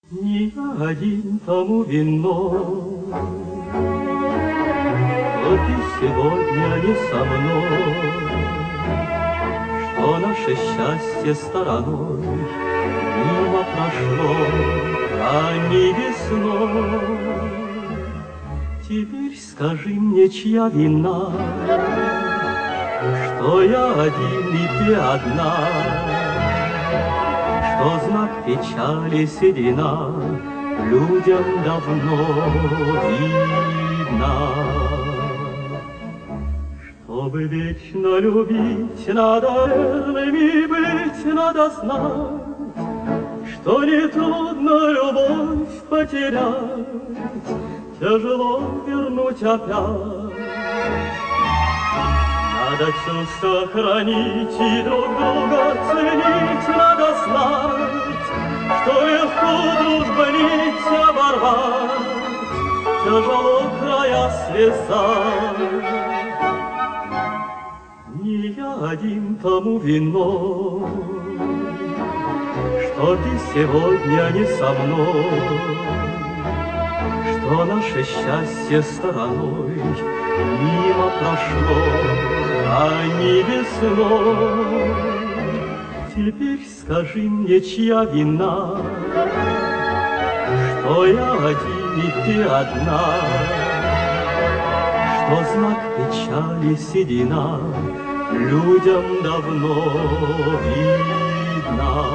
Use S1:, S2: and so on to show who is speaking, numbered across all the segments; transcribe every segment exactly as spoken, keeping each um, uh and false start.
S1: Не я один тому виной, что ты сегодня не со мной, что наше счастье стороной мимо прошло ранней весной. Теперь скажи мне, чья вина, что я один и ты одна, что знак печали седина людям давно видна. Чтобы вечно любить, надо верными быть, надо знать, что нетрудно любовь потерять, тяжело вернуть опять. Надо чувства хранить и друг друга ценить, надо знать, что легко дружбы нить оборвать, тяжело края связать. Не я один тому виной, что ты сегодня не со мной, что наше счастье стороной мимо прошло ранней весной. Теперь скажи мне, чья вина, что я один и ты одна, что знак печали седина людям давно видна.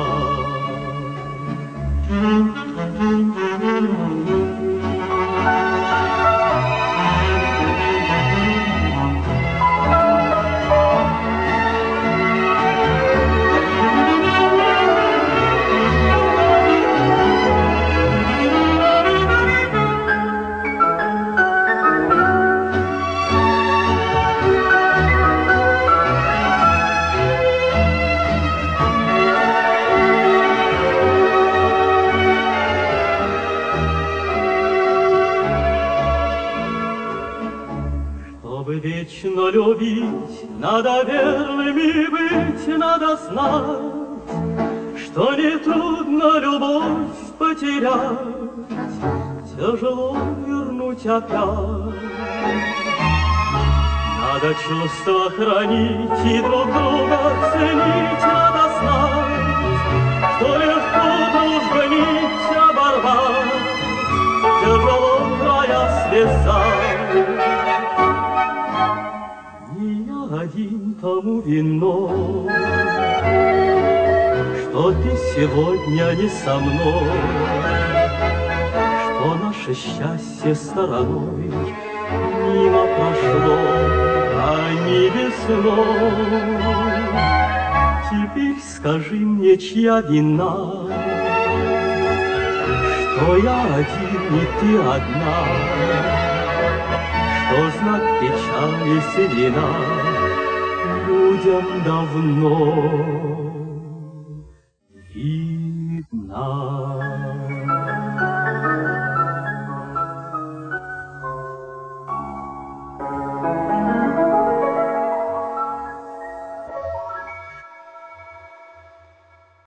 S1: Чтобы вечно любить, надо верными быть, надо знать, что нетрудно любовь потерять, тяжело вернуть опять. Надо чувства хранить и друг друга ценить, надо знать, что легко дружбы нить оборвать, тяжело края связать. Один тому виной, что ты сегодня не со мной, что наше счастье стороной мимо прошло ранней весной. Теперь скажи мне, чья вина, что я один и ты одна, что знак печали седина людям давно видна.